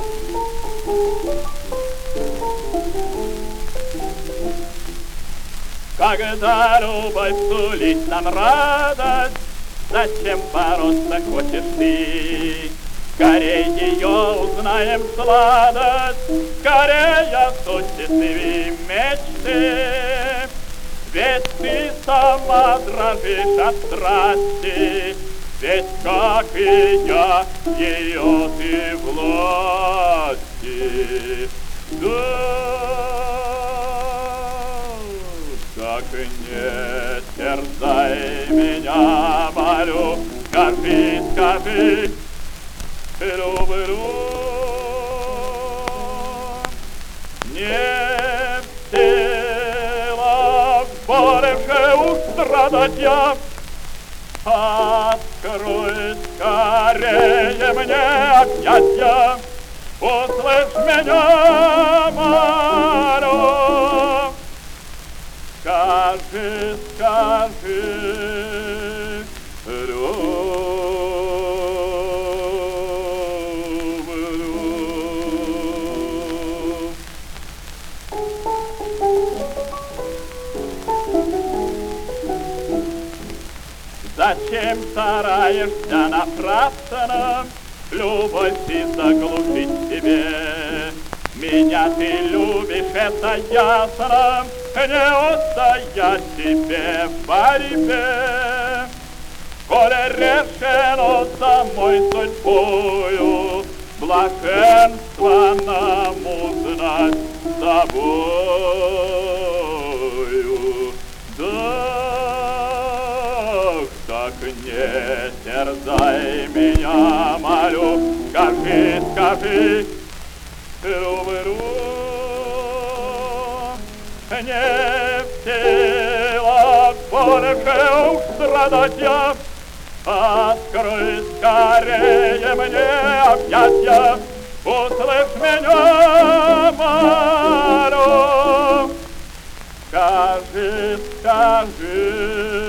Когда любовь сулит нам радость, зачем бороться хочешь ты? Скорей ее узнаем сладость, скорее осуществим мечты. Ведь ты сама дрожишь от страсти, ведь, как и я, ее ты власти. Так не терзай меня, молю, скажи, скажи, люблю. Не в силах больше устрадать я, открой скорее мне объятья, услышь меня, молю. Скажи, скажи, люблю. Зачем стараешься напрасно любовь ты заглушить себе? Меня ты любишь, это ясно, не устоять тебе в борьбе. Коли решено самой судьбою блаженство нам узнать с тобою. Так не терзай меня, молю, скажи, скажи, люблю. Не в силах больше устрадать я, открой скорее мне объятья, услышь меня, молю. Скажи, скажи,